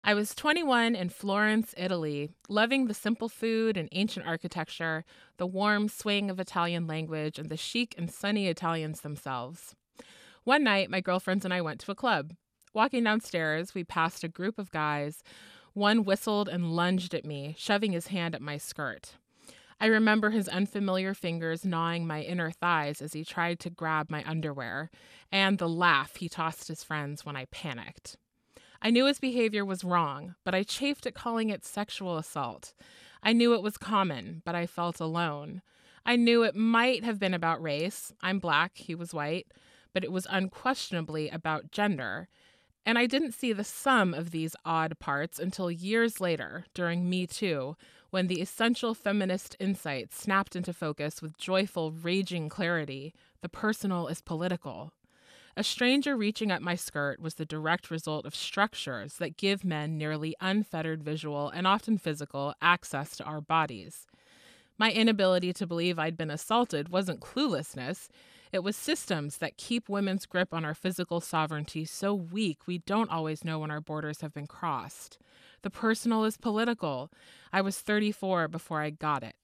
I was 21 in Florence, Italy, loving the simple food and ancient architecture, the warm swing of Italian language, and the chic and sunny Italians themselves. One night, my girlfriends and I went to a club. Walking downstairs, we passed a group of guys. One whistled and lunged at me, shoving his hand at my skirt. I remember his unfamiliar fingers gnawing my inner thighs as he tried to grab my underwear, and the laugh he tossed his friends when I panicked. I knew his behavior was wrong, but I chafed at calling it sexual assault. I knew it was common, but I felt alone. I knew it might have been about race. I'm black, he was white, but it was unquestionably about gender. And I didn't see the sum of these odd parts until years later, during Me Too, when the essential feminist insight snapped into focus with joyful, raging clarity. The personal is political. A stranger reaching up my skirt was the direct result of structures that give men nearly unfettered visual and often physical access to our bodies. My inability to believe I'd been assaulted wasn't cluelessness. It was systems that keep women's grip on our physical sovereignty so weak we don't always know when our borders have been crossed. The personal is political. I was 34 before I got it.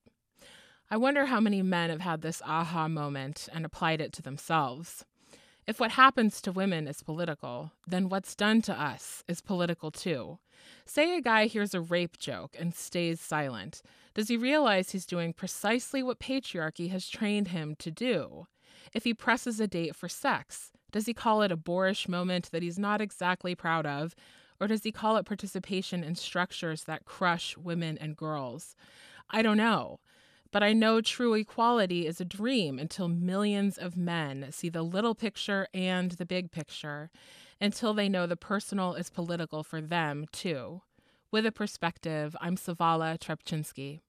I wonder how many men have had this aha moment and applied it to themselves. If what happens to women is political, then what's done to us is political too. Say a guy hears a rape joke and stays silent. Does he realize he's doing precisely what patriarchy has trained him to do? If he presses a date for sex, does he call it a boorish moment that he's not exactly proud of? Or does he call it participation in structures that crush women and girls? I don't know. But I know true equality is a dream until millions of men see the little picture and the big picture, until they know the personal is political for them, too. With a perspective, I'm Savala Trepchinsky.